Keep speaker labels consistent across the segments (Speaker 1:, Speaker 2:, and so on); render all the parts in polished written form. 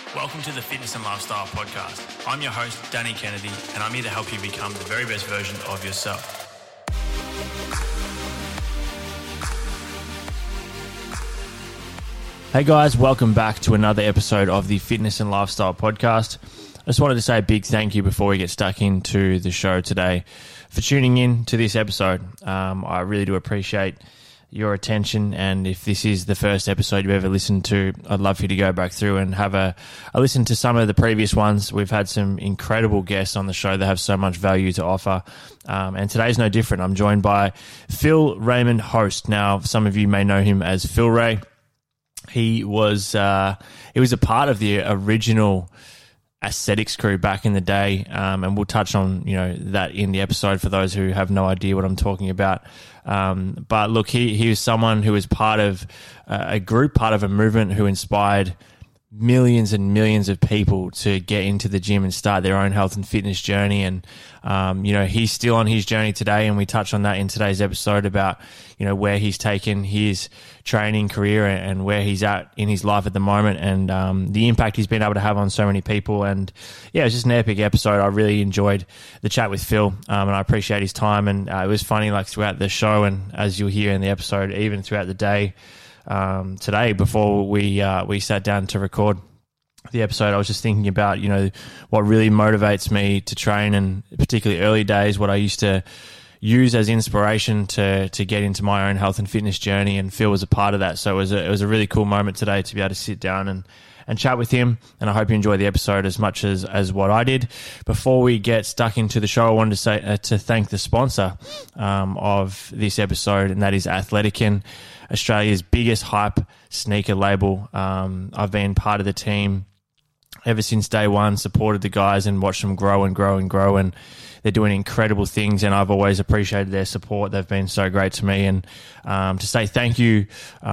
Speaker 1: Welcome to the Fitness and Lifestyle Podcast. I'm your host, Danny Kennedy, and I'm here to help you become the very best version of yourself. Hey guys, welcome back to another episode of the Fitness and Lifestyle Podcast. I just wanted to say a big thank you before we get stuck into the show today for tuning in to this episode. I really do appreciate your attention, and if this is the first episode you've ever listened to, I'd love for you to go back through and have a listen to some of the previous ones. We've had some incredible guests on the show that have so much value to offer, and today's no different. I'm joined by Phil Raymond Host. Now, some of you may know him as Phil Ray. He was a part of the original Aesthetics crew back in the day, and we'll touch on that in the episode for those who have no idea what I'm talking about. But look, he was someone who was part of a group, part of a movement who inspired millions and millions of people to get into the gym and start their own health and fitness journey. And, he's still on his journey today. And we touch on that in today's episode about, where he's taken his training career and where he's at in his life at the moment, and the impact he's been able to have on so many people. And yeah, it was just an epic episode. I really enjoyed the chat with Phil, and I appreciate his time. And it was funny, like throughout the show, and as you'll hear in the episode, even throughout the day, today before we sat down to record the episode, I was just thinking about what really motivates me to train, and particularly early days, what I used to use as inspiration to get into my own health and fitness journey, and Phil was a part of that. So it was a really cool moment today to be able to sit down and chat with him, and I hope you enjoy the episode as much as what I did. Before we get stuck into the show, I wanted to say to thank the sponsor of this episode, and that is Athletican, Australia's biggest hype sneaker label. I've been part of the team ever since day one, supported the guys and watched them grow and grow and grow, and they're doing incredible things, and I've always appreciated their support. They've been so great to me, and to say thank you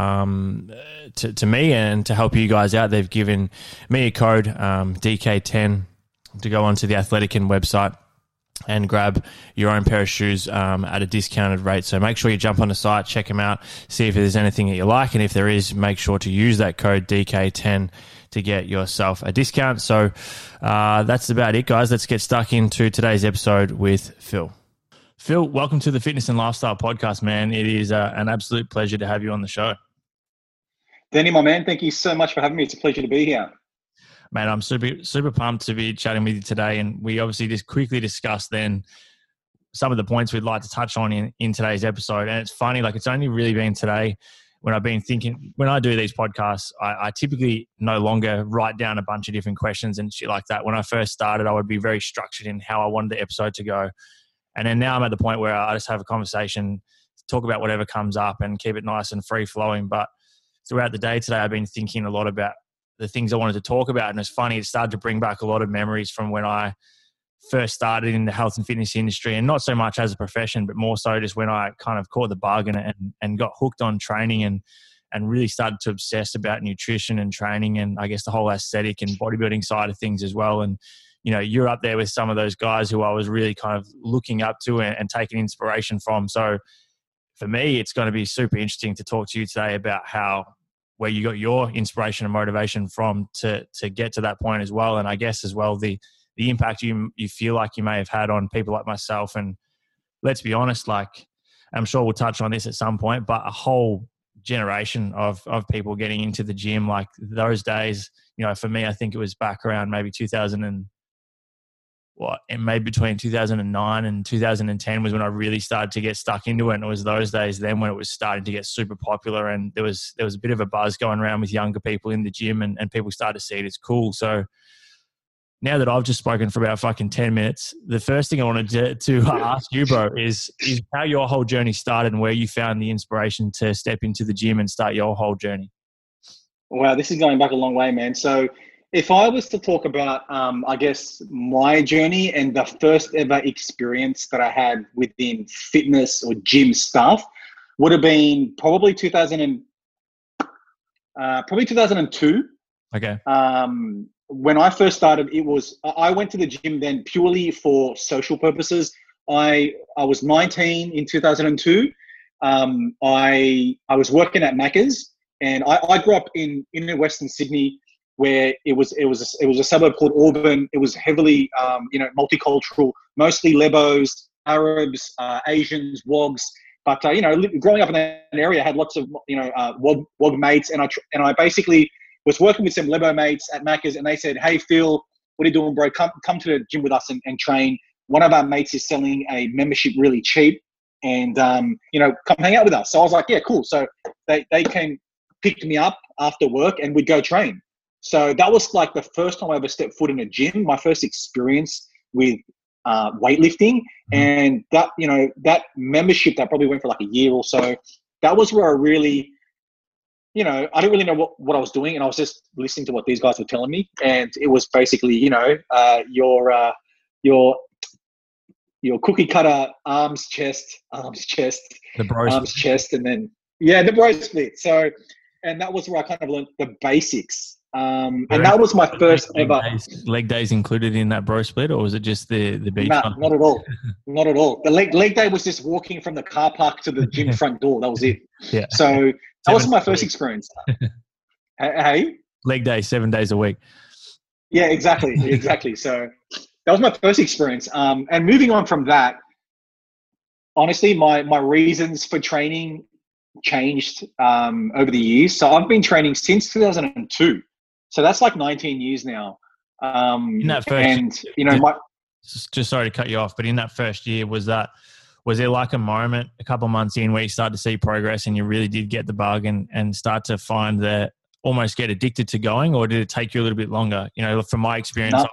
Speaker 1: to me and to help you guys out, they've given me a code, DK10, to go onto the Athletican website and grab your own pair of shoes at a discounted rate. So make sure you jump on the site, check them out, see if there's anything that you like, and if there is, make sure to use that code DK10 to get yourself a discount. So that's about it, guys. Let's get stuck into today's episode with Phil. Phil, welcome to the Fitness and Lifestyle Podcast, man. It is an absolute pleasure to have you on the show.
Speaker 2: Danny, my man, thank you so much for having me. It's a pleasure to be here.
Speaker 1: Man, I'm super pumped to be chatting with you today, and we obviously just quickly discussed then some of the points we'd like to touch on in today's episode. And it's funny, like it's only really been today when I've been thinking, when I do these podcasts, I typically no longer write down a bunch of different questions and shit like that. When I first started, I would be very structured in how I wanted the episode to go. And then now I'm at the point where I just have a conversation, talk about whatever comes up and keep it nice and free flowing. But throughout the day today, I've been thinking a lot about the things I wanted to talk about. And it's funny, it started to bring back a lot of memories from when I first started in the health and fitness industry, and not so much as a profession, but more so just when I kind of caught the bug and got hooked on training and really started to obsess about nutrition and training, and I guess the whole aesthetic and bodybuilding side of things as well. And, you're up there with some of those guys who I was really kind of looking up to and taking inspiration from. So for me, it's going to be super interesting to talk to you today about where you got your inspiration and motivation from to get to that point as well. And I guess as well, the impact you feel like you may have had on people like myself. And let's be honest, like I'm sure we'll touch on this at some point, but a whole generation of people getting into the gym, like those days, for me, I think it was back around maybe maybe between 2009 and 2010 was when I really started to get stuck into it. And it was those days then when it was starting to get super popular, and there was a bit of a buzz going around with younger people in the gym, and people started to see it as cool. So now that I've just spoken for about fucking 10 minutes, the first thing I wanted to ask you, bro, is how your whole journey started and where you found the inspiration to step into the gym and start your whole journey.
Speaker 2: Wow, this is going back a long way, man. So if I was to talk about, I guess, my journey and the first ever experience that I had within fitness or gym stuff would have been probably 2002.
Speaker 1: Okay.
Speaker 2: When I first started, I went to the gym then purely for social purposes. I was 19 in 2002. I was working at Macca's, and I grew up in Western Sydney. where it was a suburb called Auburn. It was heavily multicultural, mostly Lebos, Arabs, Asians, Wogs. But growing up in that area, I had lots of Wog mates, and I basically was working with some Lebo mates at Macca's, and they said, "Hey Phil, what are you doing, bro? Come to the gym with us and train. One of our mates is selling a membership really cheap, and come hang out with us." So I was like, "Yeah, cool." So they came, picked me up after work, and we'd go train. So that was like the first time I ever stepped foot in a gym, my first experience with weightlifting. And that membership that probably went for like a year or so, that was where I really, I didn't really know what I was doing, and I was just listening to what these guys were telling me. And it was basically, your cookie cutter arms, chest,
Speaker 1: The bro
Speaker 2: arms, chest, and then, the bro split. So, and that was where I kind of learned the basics. And that was my first ever
Speaker 1: leg days included in that bro split, or was it just the beach?
Speaker 2: Nah, not at all. Not at all. The leg day was just walking from the car park to the gym front door. That was it.
Speaker 1: Yeah.
Speaker 2: So that was my first experience. Hey?
Speaker 1: Leg day, 7 days a week.
Speaker 2: Yeah, exactly. So that was my first experience. And moving on from that, honestly, my reasons for training changed over the years. So I've been training since 2002. So that's like 19 years now.
Speaker 1: In that first just sorry to cut you off, but in that first year, was there like a moment a couple of months in where you started to see progress and you really did get the bug and start to find that almost get addicted to going, or did it take you a little bit longer? From my experience, I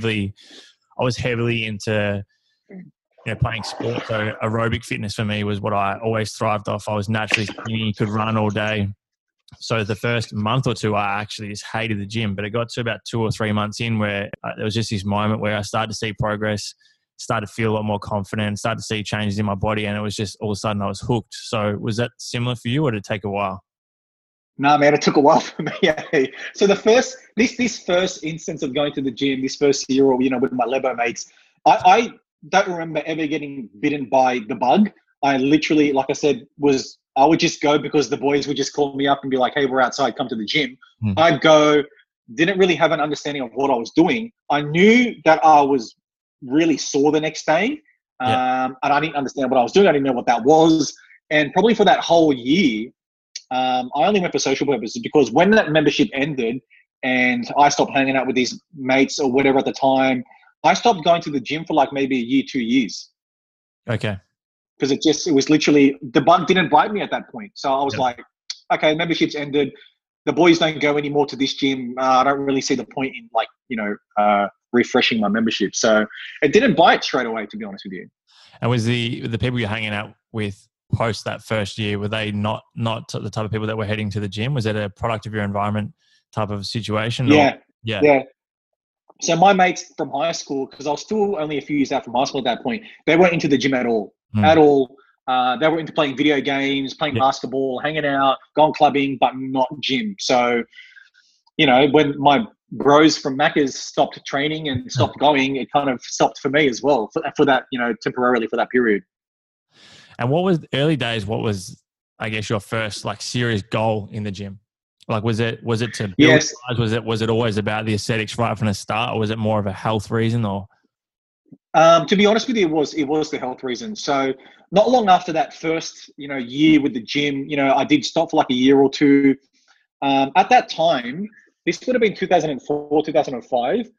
Speaker 1: was heavily into playing sport. So aerobic fitness for me was what I always thrived off. I was naturally skinny, could run all day. So the first month or two, I actually just hated the gym, but it got to about 2 or 3 months in where there was just this moment where I started to see progress, started to feel a lot more confident, started to see changes in my body, and it was just all of a sudden I was hooked. So was that similar for you, or did it take a while?
Speaker 2: No, man, it took a while for me. So this first instance of going to the gym, this first year, with my Lebo mates, I don't remember ever getting bitten by the bug. I literally, like I said, I would just go because the boys would just call me up and be like, "Hey, we're outside, come to the gym." I'd go, didn't really have an understanding of what I was doing. I knew that I was really sore the next day, and I didn't understand what I was doing. I didn't know what that was. And probably for that whole year, I only went for social purposes, because when that membership ended and I stopped hanging out with these mates or whatever at the time, I stopped going to the gym for like maybe a year, 2 years.
Speaker 1: Okay.
Speaker 2: Because it was literally, the bug didn't bite me at that point. So I was like, okay, membership's ended. The boys don't go anymore to this gym. I don't really see the point in refreshing my membership. So it didn't bite straight away, to be honest with you.
Speaker 1: And was the people you're hanging out with post that first year, were they not the type of people that were heading to the gym? Was it a product of your environment type of situation?
Speaker 2: Yeah. So my mates from high school, because I was still only a few years out from high school at that point, they weren't into the gym at all. They were into playing video games, playing basketball, hanging out, going clubbing, but not gym. So, when my bros from Macca's stopped training and stopped going, it kind of stopped for me as well for that, temporarily for that period.
Speaker 1: And what was early days? What was, I guess, your first like serious goal in the gym? Like, was it to build size? Was it always about the aesthetics right from the start, or was it more of a health reason? Or
Speaker 2: to be honest with you, it was the health reason. So not long after that first year with the gym, I did stop for like a year or two. At that time, this would have been 2004, 2005.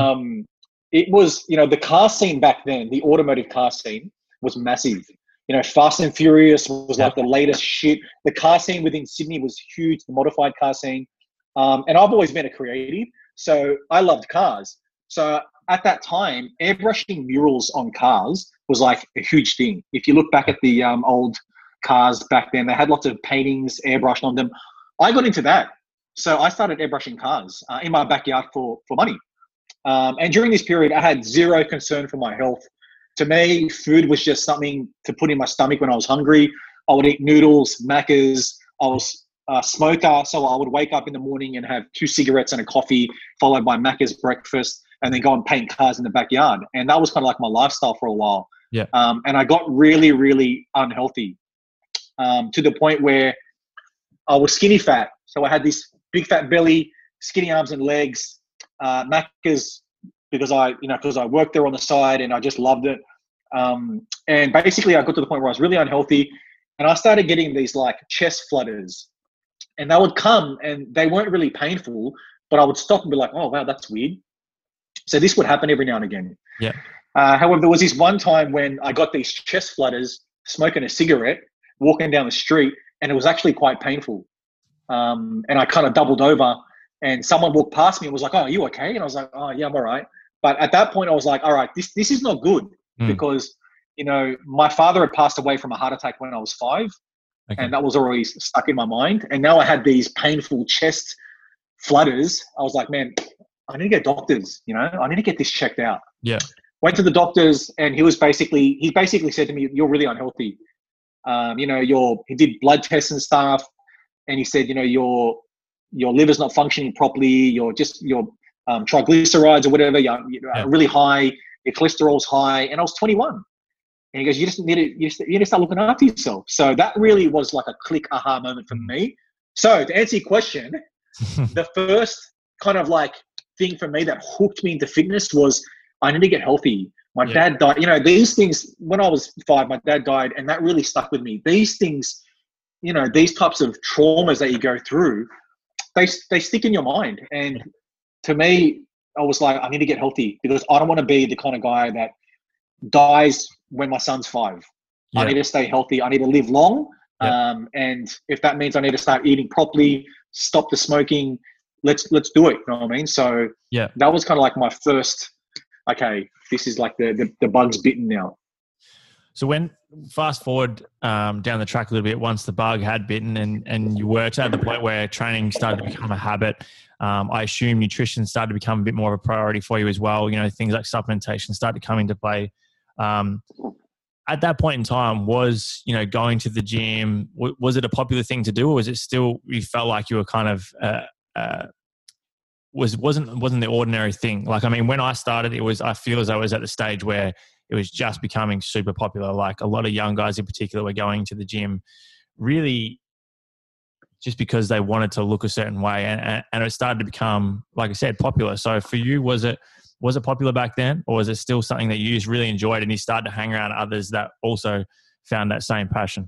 Speaker 2: It was the car scene back then. The automotive car scene was massive. Fast and Furious was like the latest shit. The car scene within Sydney was huge, the modified car scene. And I've always been a creative, so I loved cars. So at that time, airbrushing murals on cars was like a huge thing. If you look back at the old cars back then, they had lots of paintings airbrushed on them. I got into that. So I started airbrushing cars in my backyard for money. And during this period, I had zero concern for my health. To me, food was just something to put in my stomach when I was hungry. I would eat noodles, Macca's. I was a smoker, so I would wake up in the morning and have 2 cigarettes and a coffee, followed by Macca's breakfast, and then go and paint cars in the backyard. And that was kind of like my lifestyle for a while.
Speaker 1: Yeah.
Speaker 2: And I got really, really unhealthy to the point where I was skinny fat. So I had this big fat belly, skinny arms and legs, Macca's because I worked there on the side and I just loved it. And basically I got to the point where I was really unhealthy and I started getting these like chest flutters, and they would come and they weren't really painful, but I would stop and be like, oh, wow, that's weird. So this would happen every now and again.
Speaker 1: Yeah.
Speaker 2: However, there was this one time when I got these chest flutters, smoking a cigarette, walking down the street, and it was actually quite painful. And I kind of doubled over, and someone walked past me and was like, oh, are you okay? And I was like, oh, yeah, I'm all right. But at that point, I was like, all right, this is not good because, my father had passed away from a heart attack when I was 5. Okay. And that was already stuck in my mind. And now I had these painful chest flutters. I was like, man, I need to get doctors, I need to get this checked out.
Speaker 1: Yeah.
Speaker 2: Went to the doctors and he basically said to me, you're really unhealthy. He did blood tests and stuff. And he said, your liver's not functioning properly. Your triglycerides or whatever, are really high. Your cholesterol's high. And I was 21. And he goes, you need to start looking after yourself. So that really was like a click aha moment for me. So to answer your question, the first kind of like thing for me that hooked me into fitness was I need to get healthy. My dad died. These things, when I was 5, my dad died, and that really stuck with me. These things, these types of traumas that you go through, they stick in your mind. And to me, I was like, I need to get healthy because I don't want to be the kind of guy that dies when my son's 5. Yeah. I need to stay healthy. I need to live long. Yeah. And if that means I need to start eating properly, stop the smoking, let's do it. You know what I mean? So that was kind of like my first, okay, this is like the bug's bitten now.
Speaker 1: So when fast forward down the track a little bit, once the bug had bitten and you were at the point where training started to become a habit, I assume nutrition started to become a bit more of a priority for you as well. Things like supplementation started to come into play. At that point in time, was, going to the gym, was it a popular thing to do, or was it still, you felt like you were kind of, wasn't the ordinary thing? Like, I mean, when I started, I feel as though I was at the stage where it was just becoming super popular. Like a lot of young guys in particular were going to the gym really just because they wanted to look a certain way. And it started to become, like I said, popular. So for you, was it popular back then, or was it still something that you just really enjoyed and you started to hang around others that also found that same passion?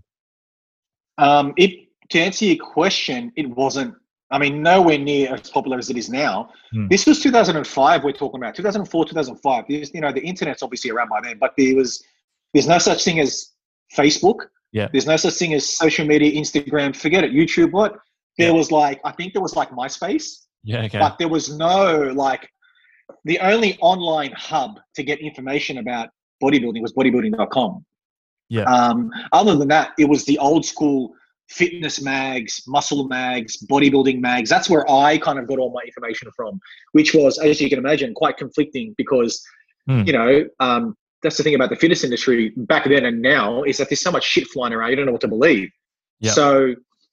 Speaker 2: To answer your question, it wasn't, nowhere near as popular as it is now. This was 2005 we're talking about, 2004, 2005. The internet's obviously around by then, but there's no such thing as Facebook. Yeah. There's no such thing as social media, Instagram, forget it, YouTube, what? There was I think there was MySpace.
Speaker 1: Yeah, okay.
Speaker 2: But there was no the only online hub to get information about bodybuilding was bodybuilding.com.
Speaker 1: Yeah.
Speaker 2: Other than that, it was the old school fitness mags, muscle mags, bodybuilding mags. That's where I kind of got all my information from, which was, as you can imagine, quite conflicting because, that's the thing about the fitness industry back then and now is that there's so much shit flying around. You don't know what to believe. Yeah. So,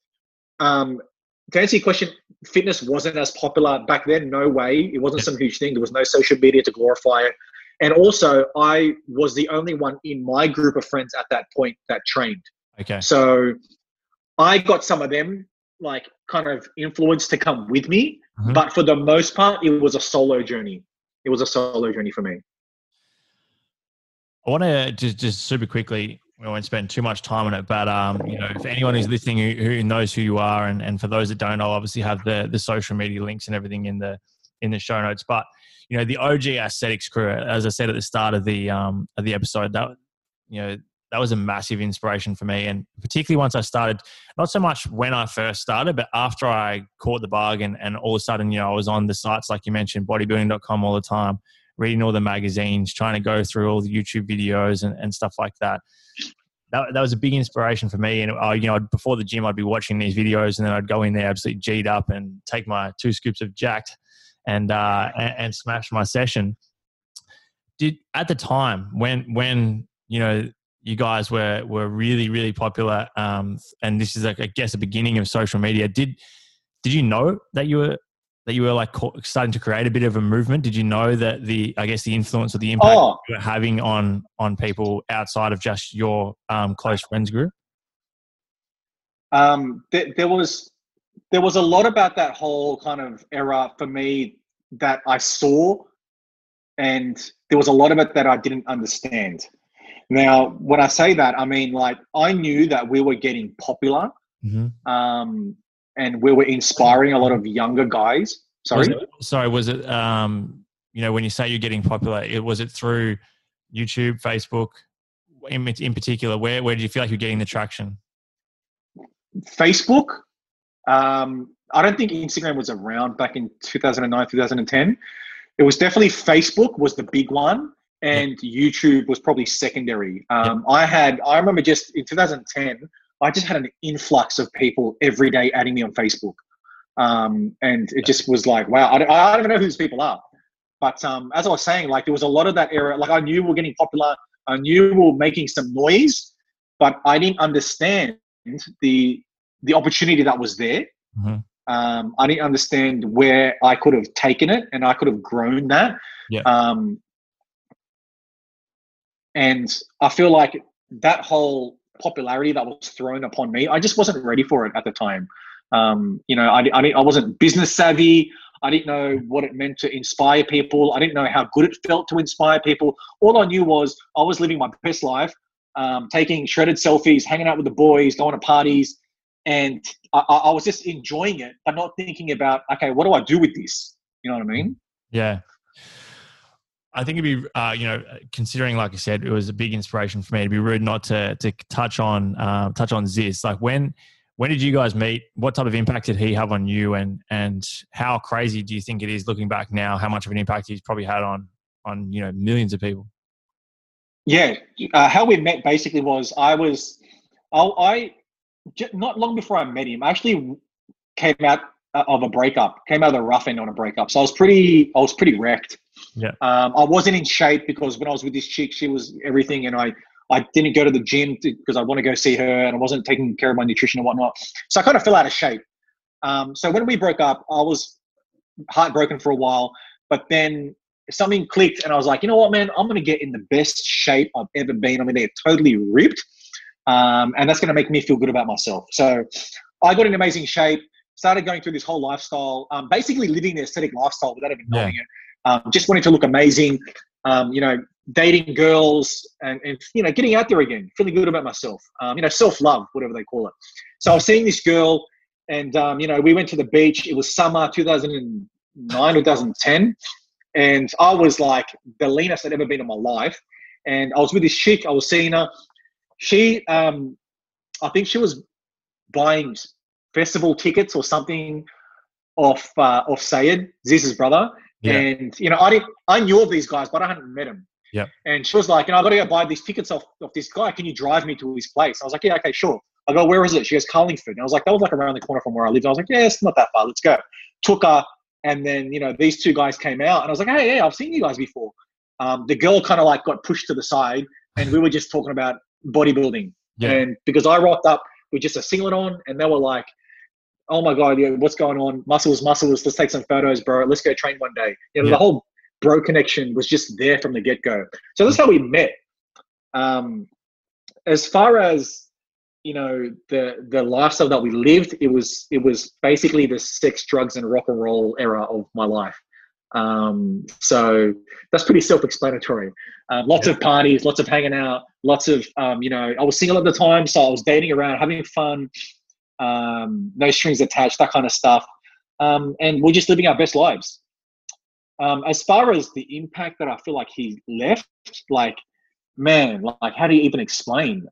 Speaker 2: to answer your question, fitness wasn't as popular back then. No way. It wasn't some huge thing. There was no social media to glorify it. And also, I was the only one in my group of friends at that point that trained.
Speaker 1: Okay.
Speaker 2: So I got some of them kind of influenced to come with me. Mm-hmm. But for the most part, it was a solo journey. It was a solo journey for me.
Speaker 1: I want to just super quickly, we won't spend too much time on it, but if anyone who's listening who knows who you are, and for those that don't, I'll obviously have the social media links and everything in the show notes. But the OG Aesthetics crew, as I said at the start of the episode, that was a massive inspiration for me, and particularly once I started, not so much when I first started, but after I caught the bug and all of a sudden, I was on the sites like you mentioned, bodybuilding.com all the time, reading all the magazines, trying to go through all the YouTube videos and stuff like that. That was a big inspiration for me. And before the gym, I'd be watching these videos, and then I'd go in there absolutely G'd up and take my 2 scoops of Jacked and smash my session. At the time when you guys were really, really popular, and this is I guess the beginning of social media. Did you know that you were starting to create a bit of a movement? Did you know that the influence or the impact you were having on people outside of just your close friends group?
Speaker 2: There was there was a lot about that whole kind of era for me that I saw, and there was a lot of it that I didn't understand. Now, when I say that, I mean, like, I knew that we were getting popular, and we were inspiring a lot of younger guys. Sorry?
Speaker 1: Was it, when you say you're getting popular, was it through YouTube, Facebook, in particular? Where did you feel like you're getting the traction?
Speaker 2: Facebook. I don't think Instagram was around back in 2009, 2010. It was definitely Facebook was the big one, and YouTube was probably secondary. I remember just in 2010, I just had an influx of people every day adding me on Facebook. And it just was like, wow, I don't even know who these people are. But as I was saying, like, there was a lot of that era. Like, I knew we were getting popular. I knew we were making some noise, but I didn't understand the opportunity that was there. I didn't understand where I could have taken it, and I could have grown that. And I feel like that whole popularity that was thrown upon me, I just wasn't ready for it at the time. I wasn't business savvy. I didn't know what it meant to inspire people. I didn't know how good it felt to inspire people. All I knew was I was living my best life, taking shredded selfies, hanging out with the boys, going to parties. And I was just enjoying it, but not thinking about, okay, what do I do with this? You know what I mean?
Speaker 1: Yeah. I think it'd be, considering, like I said, it was a big inspiration for me. It'd be rude not to touch on Ziz. Like, when did you guys meet? What type of impact did he have on you? And how crazy do you think it is looking back now, how much of an impact he's probably had on millions of people?
Speaker 2: Yeah. How we met basically was not long before I met him, I actually came out of the rough end on a breakup. So I was pretty wrecked.
Speaker 1: Yeah.
Speaker 2: I wasn't in shape because when I was with this chick, she was everything. And I didn't go to the gym because I want to go see her, and I wasn't taking care of my nutrition and whatnot. So I kind of fell out of shape. So when we broke up, I was heartbroken for a while, but then something clicked and I was like, you know what, man, I'm going to get in the best shape I've ever been. I'm going to get totally ripped. And that's going to make me feel good about myself. So I got in amazing shape, started going through this whole lifestyle, basically living the aesthetic lifestyle without even knowing it. Just wanting to look amazing, dating girls and getting out there again, feeling good about myself, self-love, whatever they call it. So I was seeing this girl and, we went to the beach. It was summer 2009 or 2010. And I was like the leanest I'd ever been in my life. And I was with this chick. I was seeing her. She, I think she was buying festival tickets or something off Sayed, Ziz's brother. Yeah. And, I knew of these guys, but I hadn't met him.
Speaker 1: Yeah.
Speaker 2: And she was like, I got to go buy these tickets off this guy. Can you drive me to his place? I was like, yeah, okay, sure. I go, where is it? She goes, Carlingford. And I was like, that was like around the corner from where I lived. I was like, yeah, it's not that far. Let's go. Took her. And then, these two guys came out and I was like, hey, yeah, I've seen you guys before. The girl kind of like got pushed to the side and we were just talking about bodybuilding. Yeah. And because I rocked up with just a singlet on and they were like, oh my God, yeah, what's going on? Muscles, let's take some photos, bro. Let's go train one day. The whole bro connection was just there from the get-go. So that's how we met. As far as, the lifestyle that we lived, it was basically the sex, drugs, and rock and roll era of my life. So that's pretty self-explanatory. Lots of parties, lots of hanging out, lots of, I was single at the time, so I was dating around, having fun, no strings attached, that kind of stuff. And we're just living our best lives. As far as the impact that I feel like he left, like, man, like, how do you even explain?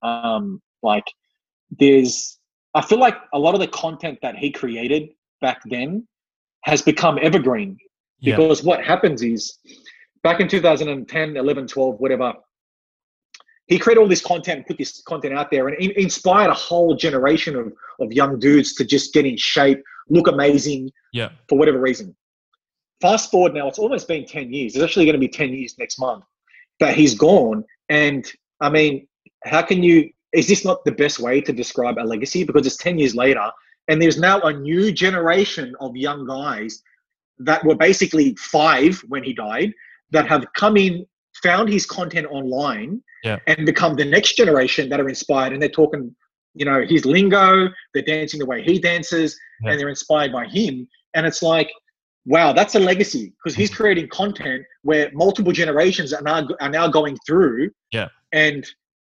Speaker 2: I feel like a lot of the content that he created back then has become evergreen. Because what happens is, back in 2010, 11, 12, whatever, he created all this content and put this content out there and inspired a whole generation of young dudes to just get in shape, look amazing for whatever reason. Fast forward now, it's almost been 10 years. It's actually going to be 10 years next month that he's gone. And I mean, is this not the best way to describe a legacy? Because it's 10 years later and there's now a new generation of young guys that were basically 5 when he died that have come in, found his content online and become the next generation that are inspired. And they're talking his lingo, they're dancing the way he dances,
Speaker 1: Yeah.
Speaker 2: and they're inspired by him. And it's like, wow, that's a legacy, because he's creating content where multiple generations are now going through.
Speaker 1: Yeah.
Speaker 2: And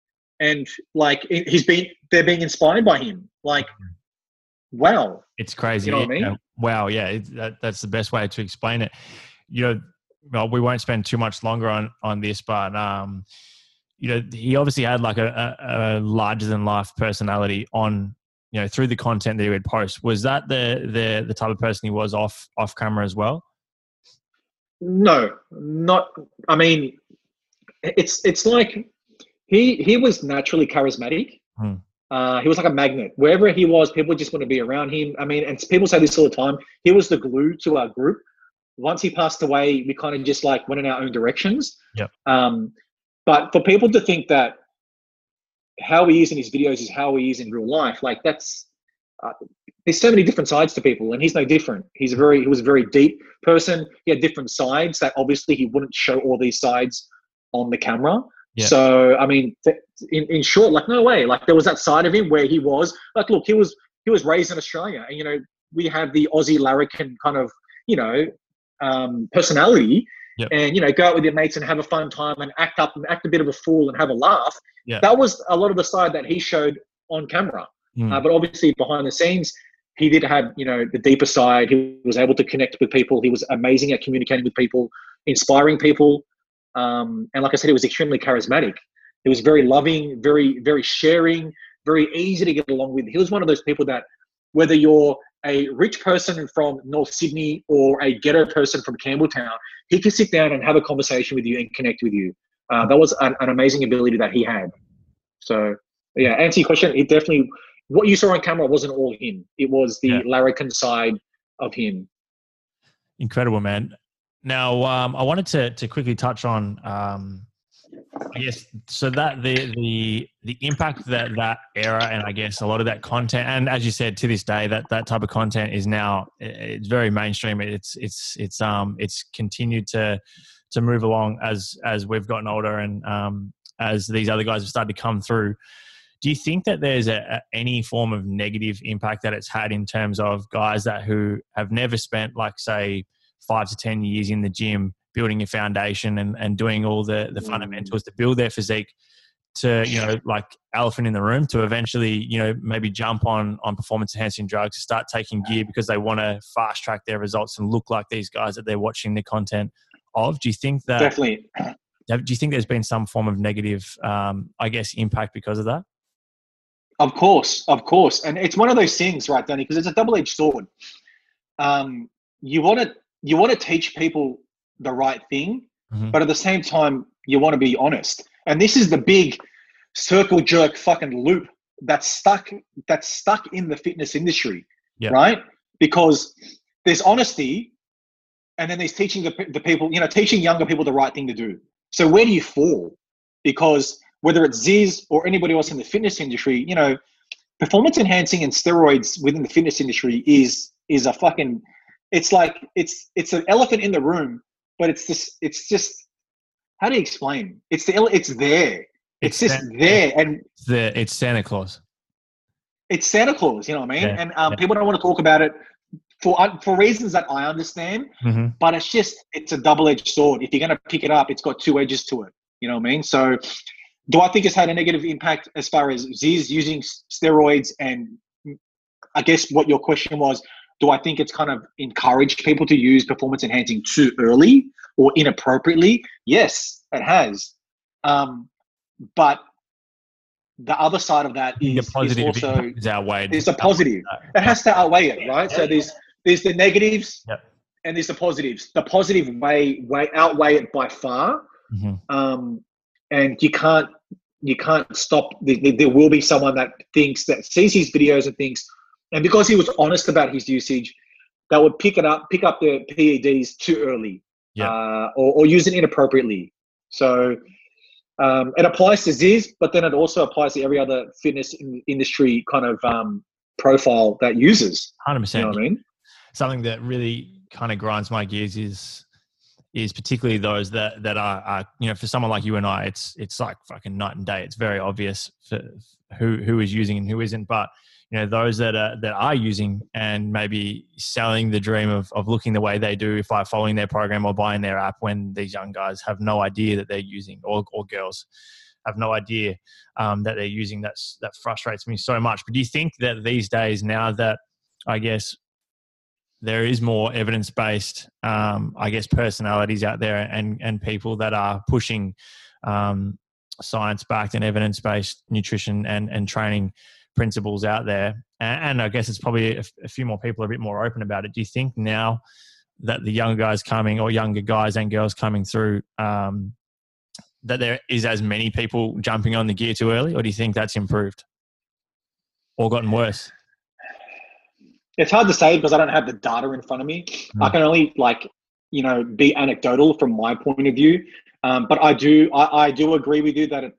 Speaker 2: like they're being inspired by him. Like, wow.
Speaker 1: It's crazy.
Speaker 2: You know what I mean?
Speaker 1: Wow. Yeah. That's the best way to explain it. Well, we won't spend too much longer on this, but, he obviously had like a larger than life personality on, through the content that he would post. Was that the type of person he was off camera as well?
Speaker 2: No, not, I mean, it's like he was naturally charismatic. He was like a magnet. Wherever he was, people just want to be around him. I mean, and people say this all the time. He was the glue to our group. Once he passed away, we kind of just like went in our own directions.
Speaker 1: Yep.
Speaker 2: But for people to think that how he is in his videos is how he is in real life, like that's there's so many different sides to people, and he's no different. He was a very deep person. He had different sides that obviously he wouldn't show all these sides on the camera. Yeah. So I mean, in short, like no way. Like there was that side of him where he was like, look, he was raised in Australia, and we have the Aussie larrikin kind of personality.
Speaker 1: Yep.
Speaker 2: And go out with your mates and have a fun time and act a bit of a fool and have a laugh.
Speaker 1: Yeah.
Speaker 2: That was a lot of the side that he showed on camera. But obviously behind the scenes, he did have the deeper side. He was able to connect with people. He was amazing at communicating with people, inspiring people. And like I said, he was extremely charismatic. He was very loving, very, very sharing, very easy to get along with. He was one of those people that, whether you're a rich person from North Sydney or a ghetto person from Campbelltown, he could sit down and have a conversation with you and connect with you. That was an amazing ability that he had. So, yeah, answer your question. It definitely, what you saw on camera wasn't all him. It was the larrikin side of him.
Speaker 1: Incredible, man. Now, I wanted to quickly touch on, I guess, so that the impact that era, and I guess a lot of that content, and as you said, to this day, that type of content is now, it's very mainstream. It's continued to move along as we've gotten older, and as these other guys have started to come through. Do you think that there's any form of negative impact that it's had in terms of guys who have never spent, like, say, 5 to 10 years in the gym building a foundation and doing all the fundamentals to build their physique, to, like elephant in the room, to eventually, maybe jump on performance enhancing drugs, to start taking gear because they want to fast track their results and look like these guys that they're watching the content of? Do you think that
Speaker 2: definitely?
Speaker 1: Do you think there's been some form of negative, I guess, impact because of that?
Speaker 2: Of course. And it's one of those things, right, Danny, because it's a double-edged sword. You want to teach people the right thing, but at the same time, you want to be honest. And this is the big circle jerk fucking loop that's stuck in the fitness industry, right? Because there's honesty, and then there's teaching the people, teaching younger people the right thing to do. So where do you fall? Because whether it's Ziz or anybody else in the fitness industry, performance enhancing and steroids within the fitness industry is a fucking, it's like, it's an elephant in the room, but it's just, how do you explain? It's there. It's just there. And
Speaker 1: it's Santa Claus.
Speaker 2: It's Santa Claus, you know what I mean?
Speaker 1: Yeah.
Speaker 2: And people don't want to talk about it for reasons that I understand, but it's a double-edged sword. If you're going to pick it up, it's got two edges to it. You know what I mean? So do I think it's had a negative impact as far as Ziz using steroids? And I guess what your question was, do I think it's kind of encouraged people to use performance enhancing too early or inappropriately? Yes, it has. But the other side of that is also
Speaker 1: outweighed.
Speaker 2: There's a positive. It has to outweigh it, right? So there's the negatives and there's the positives. The positive way outweigh it by far. And you can't stop. There will be someone that sees his videos and thinks, and because he was honest about his usage, that would pick up the PEDs too early, or use it inappropriately. So it applies to Ziz, but then it also applies to every other fitness industry kind of profile that uses.
Speaker 1: 100%.
Speaker 2: You know what I mean?
Speaker 1: Something that really kind of grinds my gears is, is particularly those that are for someone like you and I, it's like fucking night and day. It's very obvious for who is using and who isn't. But those that are using and maybe selling the dream of looking the way they do by following their program or buying their app, when these young guys have no idea that they're using, or girls have no idea that they're using. That frustrates me so much. But do you think that these days, now that I guess there is more evidence-based, personalities out there and people that are pushing science-backed and evidence-based nutrition and training principles out there, and I guess it's probably a few more people are a bit more open about it. Do you think now that the younger guys coming, or younger guys and girls coming through, that there is as many people jumping on the gear too early, or do you think that's improved or gotten worse?
Speaker 2: It's hard to say because I don't have the data in front of me. I can only be anecdotal from my point of view. But I do agree with you that it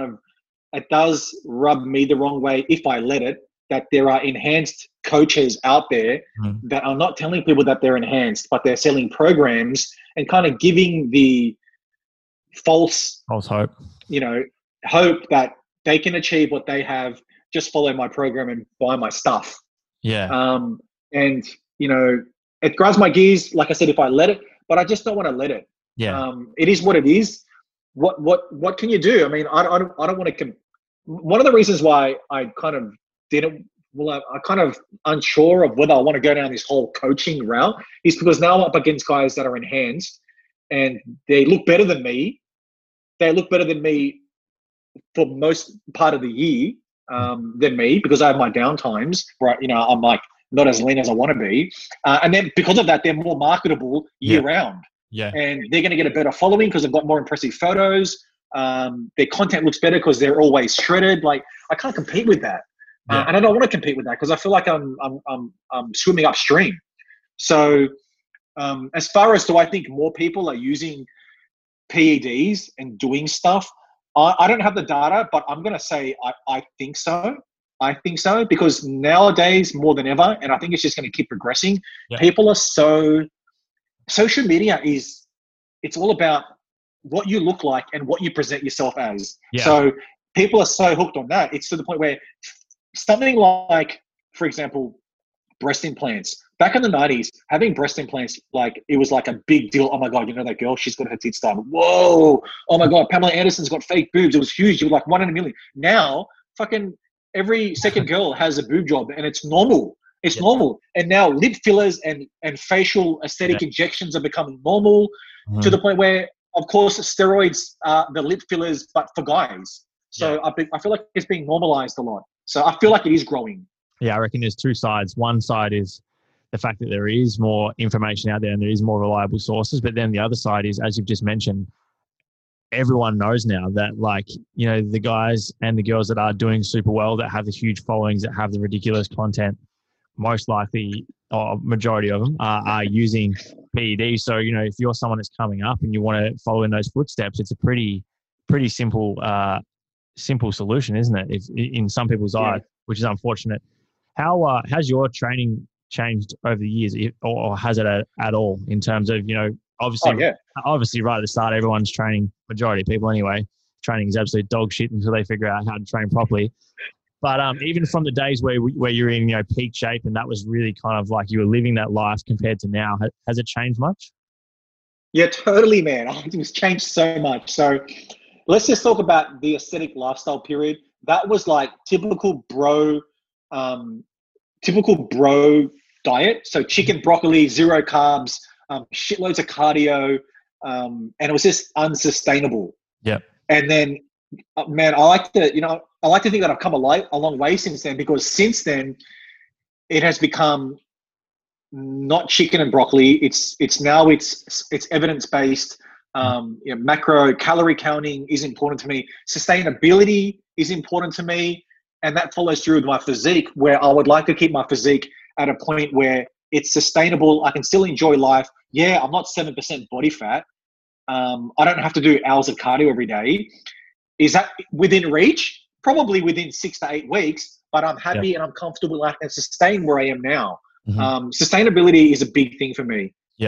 Speaker 2: does rub me the wrong way if I let it, that there are enhanced coaches out there that are not telling people that they're enhanced, but they're selling programs and kind of giving the false hope, hope that they can achieve what they have, just follow my program and buy my stuff.
Speaker 1: Yeah.
Speaker 2: And it grinds my gears, like I said, if I let it, but I just don't want to let it.
Speaker 1: Yeah.
Speaker 2: It is what it is. What can you do? I mean, I don't want to. One of the reasons why I kind of didn't, I kind of unsure of whether I want to go down this whole coaching route, is because now I'm up against guys that are enhanced and they look better than me. They look better than me for most part of the year than me, because I have my down times where, I'm like not as lean as I want to be. And then because of that, they're more marketable year round.
Speaker 1: Yeah. And
Speaker 2: they're going to get a better following because they've got more impressive photos. Their content looks better because they're always shredded. Like, I can't compete with that. And I don't want to compete with that because I feel like I'm swimming upstream. So as far as, do I think more people are using PEDs and doing stuff? I don't have the data, but I'm going to say I think so. I think so, because nowadays more than ever, and I think it's just going to keep progressing, people are social media it's all about what you look like and what you present yourself as. Yeah. So people are so hooked on that. It's to the point where something like, for example, breast implants. Back in the 90s, having breast implants, like, it was like a big deal. Oh my God, that girl, she's got her tits done. Whoa. Oh my God, Pamela Anderson's got fake boobs. It was huge. It was like 1 in a million. Now, fucking every second girl has a boob job, and it's normal. It's normal. And now lip fillers and facial aesthetic injections are becoming normal, to the point where, of course, steroids are the lip fillers, but for guys. So I feel like it's being normalized a lot. So I feel like it is growing.
Speaker 1: Yeah, I reckon there's two sides. One side is the fact that there is more information out there and there is more reliable sources. But then the other side is, as you've just mentioned, everyone knows now that, like, the guys and the girls that are doing super well, that have the huge followings, that have the ridiculous content, most likely, or majority of them, are using PED. So, if you're someone that's coming up and you want to follow in those footsteps, it's a pretty simple solution, isn't it? If in some people's eyes, which is unfortunate. How has your training changed over the years, or has it at all, in terms of, obviously right at the start, everyone's training, majority of people anyway, training is absolute dog shit until they figure out how to train properly. But even from the days where you're in peak shape, and that was really kind of like you were living that life, compared to now, has it changed much?
Speaker 2: Yeah, totally, man. It's changed so much. So let's just talk about the aesthetic lifestyle period. That was like typical bro diet. So chicken, broccoli, zero carbs, shitloads of cardio, and it was just unsustainable.
Speaker 1: Yeah.
Speaker 2: And then, man, I like to think that I've come a long way since then, because since then it has become not chicken and broccoli. It's evidence based. Macro calorie counting is important to me. Sustainability is important to me, and that follows through with my physique, where I would like to keep my physique at a point where it's sustainable. I can still enjoy life. Yeah, I'm not 7% body fat. I don't have to do hours of cardio every day. Is that within reach? Probably within 6 to 8 weeks, but I'm happy and I'm comfortable and I can sustain where I am now. Mm-hmm. Sustainability is a big thing for me.
Speaker 1: Yeah.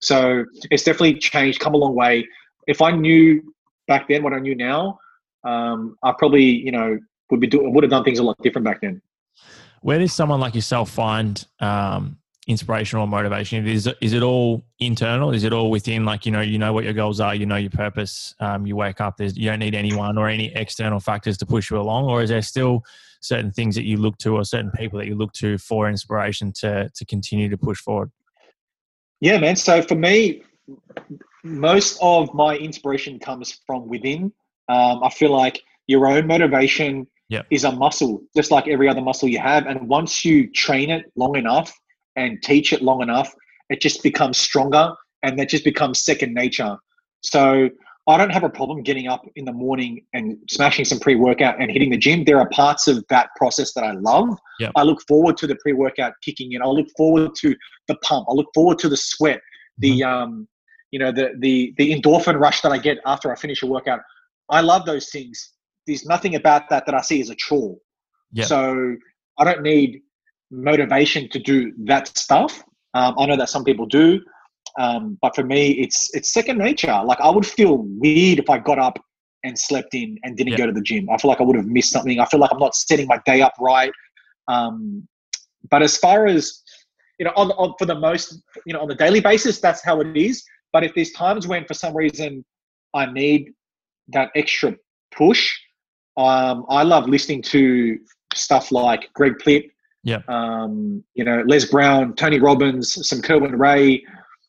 Speaker 2: So it's definitely changed, come a long way. If I knew back then what I knew now, I probably, would have done things a lot different back then.
Speaker 1: Where does someone like yourself find inspiration or motivation? Is it all internal? Is it all within? Like, you know what your goals are, you know your purpose. You wake up, you don't need anyone or any external factors to push you along, or is there still certain things that you look to or certain people that you look to for inspiration to continue to push forward?
Speaker 2: Yeah, man. So for me, most of my inspiration comes from within. I feel like your own motivation is a muscle, just like every other muscle you have. And once you train it long enough and teach it long enough, it just becomes stronger, and that just becomes second nature. So I don't have a problem getting up in the morning and smashing some pre-workout and hitting the gym. There are parts of that process that I love.
Speaker 1: Yep.
Speaker 2: I look forward to the pre-workout kicking in. I look forward to the pump. I look forward to the sweat, the endorphin rush that I get after I finish a workout. I love those things. There's nothing about that I see as a chore.
Speaker 1: Yep.
Speaker 2: So I don't need motivation to do that stuff. I know that some people do. But for me, it's second nature. Like, I would feel weird if I got up and slept in and didn't go to the gym. I feel like I would have missed something. I feel like I'm not setting my day up right. But as far as, for the most, on the daily basis, that's how it is. But if there's times when for some reason I need that extra push, I love listening to stuff like Greg Plitt, Les Brown, Tony Robbins, some Kerwin Ray,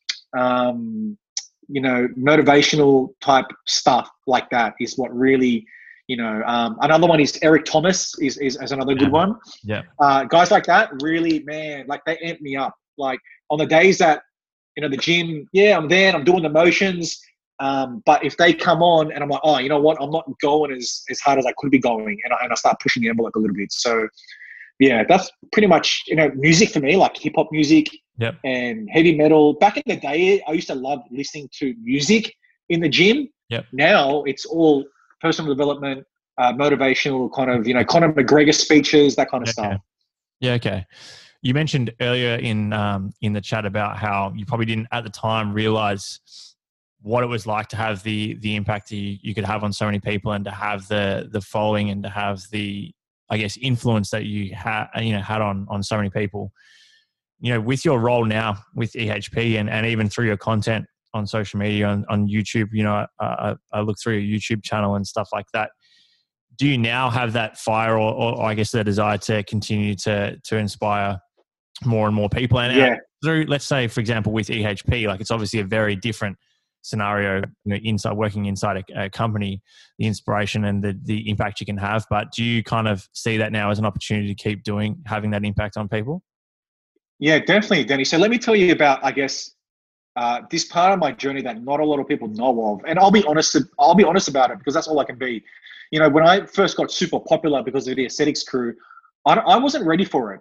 Speaker 2: motivational type stuff like that is what really, another one is Eric Thomas is another good one.
Speaker 1: Yeah.
Speaker 2: Guys like that really, man, like they amp me up. Like on the days that, the gym, I'm there and I'm doing the motions. But if they come on and I'm like, oh, you know what? I'm not going as hard as I could be going. And I start pushing the envelope a little bit. So yeah, that's pretty much, music for me, like hip hop music.
Speaker 1: Yep.
Speaker 2: And heavy metal. Back in the day, I used to love listening to music in the gym.
Speaker 1: Yep.
Speaker 2: Now it's all personal development, motivational kind of, Conor McGregor speeches, that kind of stuff.
Speaker 1: Yeah. Okay. You mentioned earlier in the chat about how you probably didn't at the time realize what it was like to have the impact you could have on so many people, and to have the following, and to have the, I guess, influence that you had on so many people. With your role now with EHP and even through your content on social media, on YouTube, I look through your YouTube channel and stuff like that. Do you now have that fire or I guess the desire to continue to inspire more and more people? And through, let's say, for example, with EHP, like, it's obviously a very different scenario, working inside a company, the inspiration and the impact you can have. But do you kind of see that now as an opportunity to keep having that impact on people?
Speaker 2: Yeah, definitely, Danny. So let me tell you about, I guess, this part of my journey that not a lot of people know of. And I'll be honest about it, because that's all I can be. When I first got super popular because of the Aesthetics Crew, I wasn't ready for it.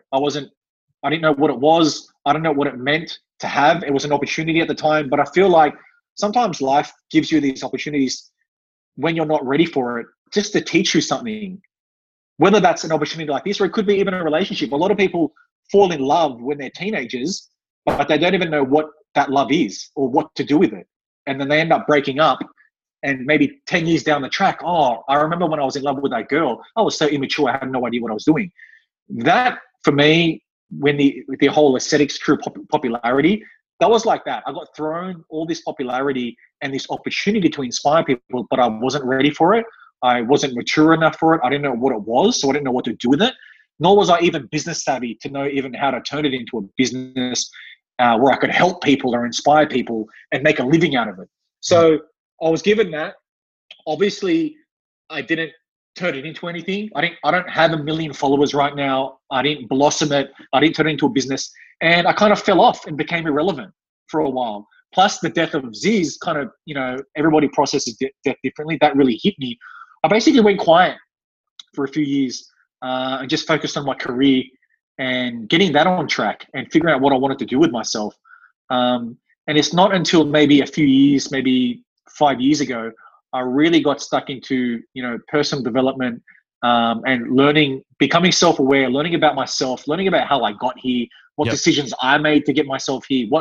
Speaker 2: I didn't know what it was. I don't know what it meant to have. It was an opportunity at the time, but I feel like sometimes life gives you these opportunities when you're not ready for it, just to teach you something, whether that's an opportunity like this, or it could be even a relationship. A lot of people fall in love when they're teenagers, but they don't even know what that love is or what to do with it. And then they end up breaking up, and maybe 10 years down the track, oh, I remember when I was in love with that girl, I was so immature, I had no idea what I was doing. That, for me, when the whole Aesthetics Crew popularity, that was like that. I got thrown all this popularity and this opportunity to inspire people, but I wasn't ready for it. I wasn't mature enough for it. I didn't know what it was, so I didn't know what to do with it. Nor was I even business savvy to know even how to turn it into a business where I could help people or inspire people and make a living out of it. So I was given that. Obviously, I didn't turn it into anything. I don't have 1 million followers right now. I didn't blossom it. I didn't turn it into a business. And I kind of fell off and became irrelevant for a while. Plus the death of Ziz kind of, everybody processes death differently. That really hit me. I basically went quiet for a few years and just focused on my career and getting that on track and figuring out what I wanted to do with myself. And it's not until maybe a few years, maybe 5 years ago, I really got stuck into, personal development and learning, becoming self-aware, learning about myself, learning about how I got here, what decisions I made to get myself here, what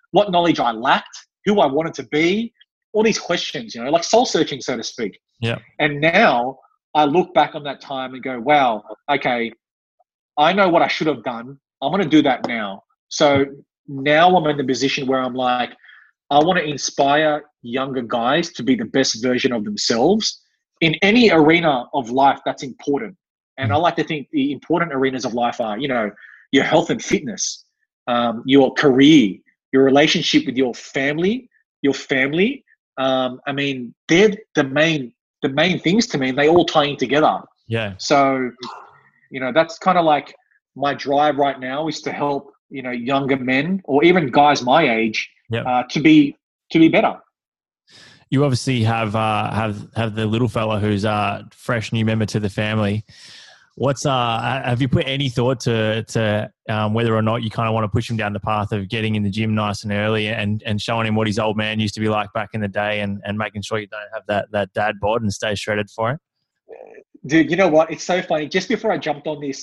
Speaker 2: what knowledge I lacked, who I wanted to be, all these questions, like soul searching, so to speak.
Speaker 1: Yeah.
Speaker 2: And now I look back on that time and go, wow, okay, I know what I should have done. I'm going to do that now. So now I'm in the position where I'm like, I want to inspire younger guys to be the best version of themselves in any arena of life that's important. And I like to think the important arenas of life are, your health and fitness, your career, your relationship with your family. I mean, they're the main things to me, and they all tie in together.
Speaker 1: Yeah.
Speaker 2: So, that's kind of like my drive right now is to help, younger men or even guys my age to be better.
Speaker 1: You obviously have the little fella who's a fresh new member to the family. Have you put any thought to whether or not you kind of want to push him down the path of getting in the gym nice and early and showing him what his old man used to be like back in the day and making sure you don't have that dad bod and stay shredded for it?
Speaker 2: Dude, you know what? It's so funny. Just before I jumped on this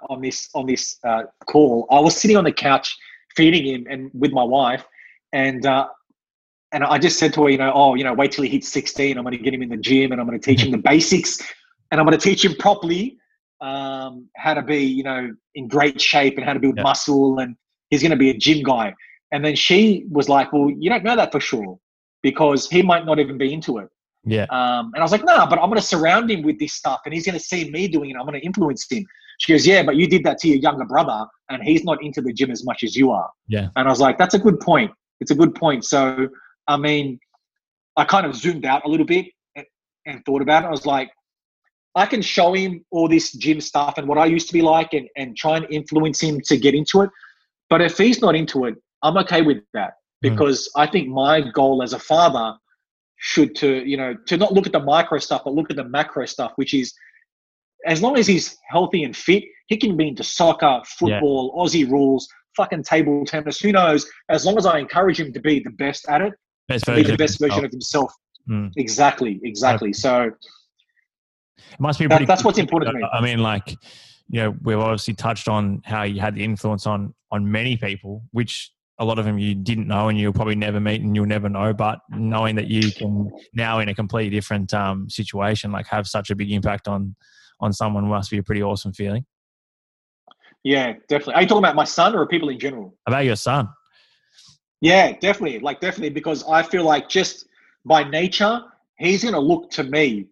Speaker 2: call, I was sitting on the couch feeding him and with my wife, and I just said to her, wait till he hits 16. I'm going to get him in the gym and I'm going to teach him the basics, and I'm going to teach him properly how to be, in great shape and how to build muscle, and he's going to be a gym guy. And then she was like, well, you don't know that for sure because he might not even be into it.
Speaker 1: Yeah.
Speaker 2: And I was like, no, but I'm going to surround him with this stuff and he's going to see me doing it. I'm going to influence him. She goes, yeah, but you did that to your younger brother and he's not into the gym as much as you are.
Speaker 1: Yeah.
Speaker 2: And I was like, that's a good point. It's a good point. So, I mean, I kind of zoomed out a little bit and thought about it. I was like, I can show him all this gym stuff and what I used to be like and try and influence him to get into it. But if he's not into it, I'm okay with that because I think my goal as a father should to not look at the micro stuff, but look at the macro stuff, which is as long as he's healthy and fit, he can be into soccer, football, Aussie rules, fucking table tennis, who knows, as long as I encourage him to be the best at it, be the best version of himself. Exactly. So
Speaker 1: it must be pretty
Speaker 2: that's what's important to me.
Speaker 1: I mean, like, we've obviously touched on how you had the influence on many people, which a lot of them you didn't know and you'll probably never meet and you'll never know, but knowing that you can now in a completely different situation, like have such a big impact on someone must be a pretty awesome feeling.
Speaker 2: Yeah, definitely. Are you talking about my son or people in general?
Speaker 1: About your son?
Speaker 2: Yeah, definitely. Because I feel like just by nature, he's going to look to me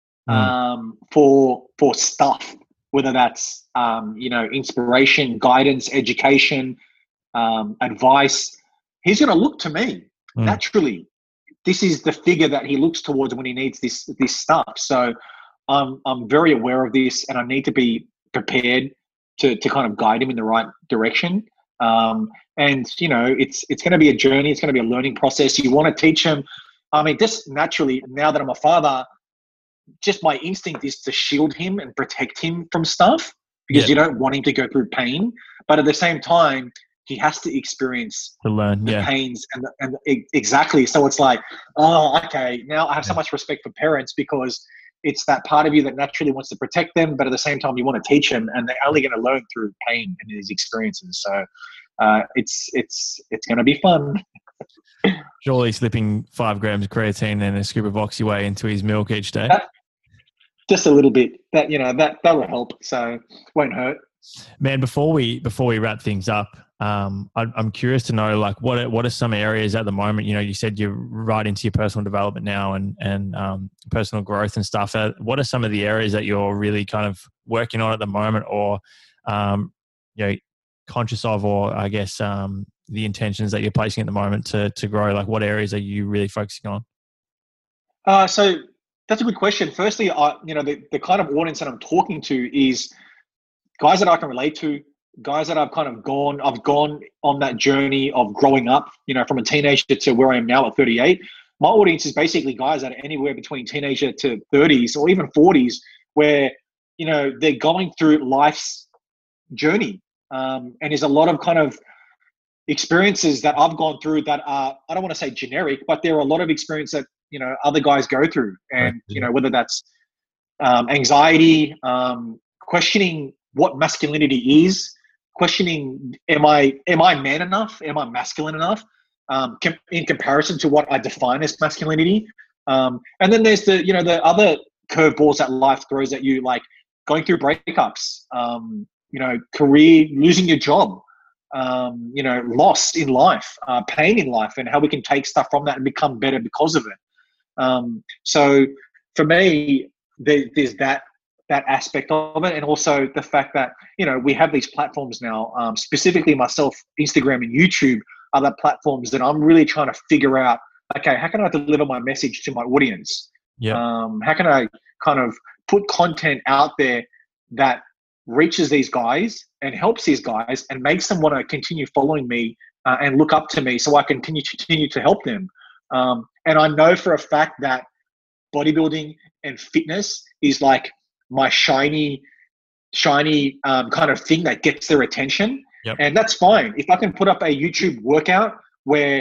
Speaker 2: for stuff, whether that's, inspiration, guidance, education, advice. He's going to look to me naturally. This is the figure that he looks towards when he needs this stuff. So I'm very aware of this, and I need to be prepared to kind of guide him in the right direction. And it's going to be a journey. It's going to be a learning process. You want to teach him. I mean, just naturally, now that I'm a father, just my instinct is to shield him and protect him from stuff because you don't want him to go through pain. But at the same time, he has to experience
Speaker 1: to learn
Speaker 2: the pains and exactly. So it's like, oh, okay. Now I have so much respect for parents because it's that part of you that naturally wants to protect them, but at the same time you want to teach them, and they're only going to learn through pain and these experiences. So it's going to be fun.
Speaker 1: Surely slipping 5 grams of creatine and a scoop of Oxyway into his milk each day.
Speaker 2: Just a little bit. That that will help. So won't hurt.
Speaker 1: Man, before we wrap things up, I'm curious to know, like, what are some areas at the moment? You said you're right into your personal development now and personal growth and stuff. What are some of the areas that you're really kind of working on at the moment, or conscious of, or I guess the intentions that you're placing at the moment to grow? Like, what areas are you really focusing on?
Speaker 2: So that's a good question. Firstly, the kind of audience that I'm talking to is guys that I can relate to, guys that I've gone on that journey of growing up, from a teenager to where I am now at 38. My audience is basically guys that are anywhere between teenager to 30s or even 40s where, they're going through life's journey. And there's a lot of kind of experiences that I've gone through that are, I don't want to say generic, but there are a lot of experience that, other guys go through. And, whether that's anxiety, questioning what masculinity is, questioning, am I man enough? Am I masculine enough? in comparison to what I define as masculinity. And then there's the other curveballs that life throws at you, like going through breakups, career, losing your job, loss in life, pain in life, and how we can take stuff from that and become better because of it. So for me, there's that aspect of it, and also the fact that we have these platforms now, specifically myself, Instagram and YouTube are the platforms that I'm really trying to figure out, okay, how can I deliver my message to my audience?
Speaker 1: Yeah.
Speaker 2: How can I kind of put content out there that reaches these guys and helps these guys and makes them want to continue following me and look up to me, so I can continue to help them. And I know for a fact that bodybuilding and fitness is like my shiny kind of thing that gets their attention.
Speaker 1: Yep.
Speaker 2: And that's fine. If I can put up a YouTube workout where,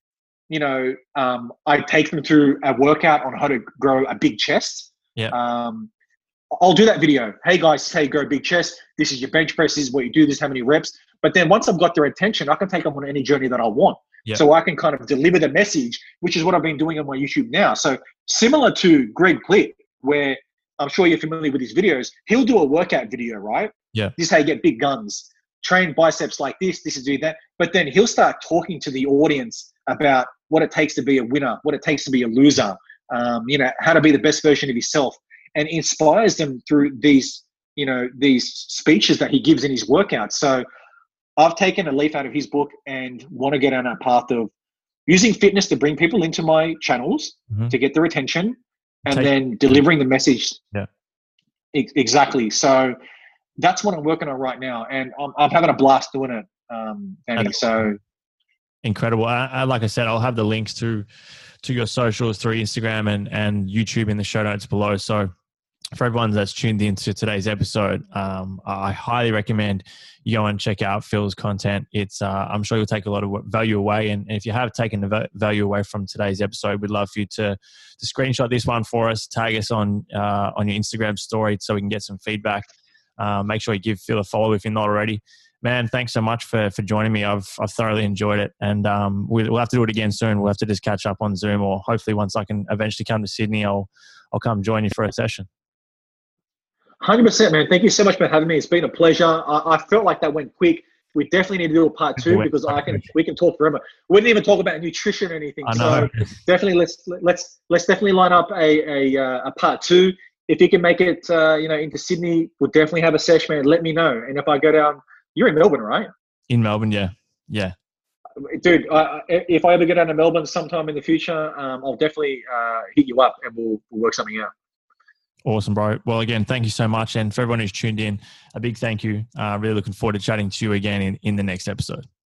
Speaker 2: I take them through a workout on how to grow a big chest.
Speaker 1: Yeah.
Speaker 2: I'll do that video. Hey guys, hey, grow a big chest. This is your bench press. This is what you do. This is how many reps. But then once I've got their attention, I can take them on any journey that I want.
Speaker 1: Yep.
Speaker 2: So I can kind of deliver the message, which is what I've been doing on my YouTube now. So similar to Greg Plitt, where I'm sure you're familiar with his videos, he'll do a workout video, right?
Speaker 1: Yeah.
Speaker 2: This is how you get big guns. Train biceps like this is doing that. But then he'll start talking to the audience about what it takes to be a winner, what it takes to be a loser, how to be the best version of yourself, and inspires them through these speeches that he gives in his workouts. So I've taken a leaf out of his book and want to get on a path of using fitness to bring people into my channels to get their attention, and then delivering the message.
Speaker 1: Yeah,
Speaker 2: exactly. So that's what I'm working on right now, and I'm having a blast doing it, Danny. So
Speaker 1: incredible. Like I said, I'll have the links to your socials through Instagram and YouTube in the show notes below. So for everyone that's tuned into today's episode, I highly recommend you go and check out Phil's content. It's I'm sure you'll take a lot of value away. And if you have taken the value away from today's episode, we'd love for you to screenshot this one for us, tag us on your Instagram story so we can get some feedback. Make sure you give Phil a follow if you're not already. Man, thanks so much for joining me. I've thoroughly enjoyed it, and we'll have to do it again soon. We'll have to just catch up on Zoom, or hopefully once I can eventually come to Sydney, I'll come join you for a session.
Speaker 2: 100%, man. Thank you so much for having me. It's been a pleasure. I felt like that went quick. We definitely need to do a part 2 because we can talk forever. We didn't even talk about nutrition or anything.
Speaker 1: I know.
Speaker 2: So definitely let's definitely line up a part 2. If you can make it into Sydney, we'll definitely have a session, man. Let me know. And if I go down, you're in Melbourne, right?
Speaker 1: In Melbourne, yeah.
Speaker 2: Dude, if I ever go down to Melbourne sometime in the future, I'll definitely hit you up and we'll work something out.
Speaker 1: Awesome, bro. Well, again, thank you so much. And for everyone who's tuned in, a big thank you. Really looking forward to chatting to you again in the next episode.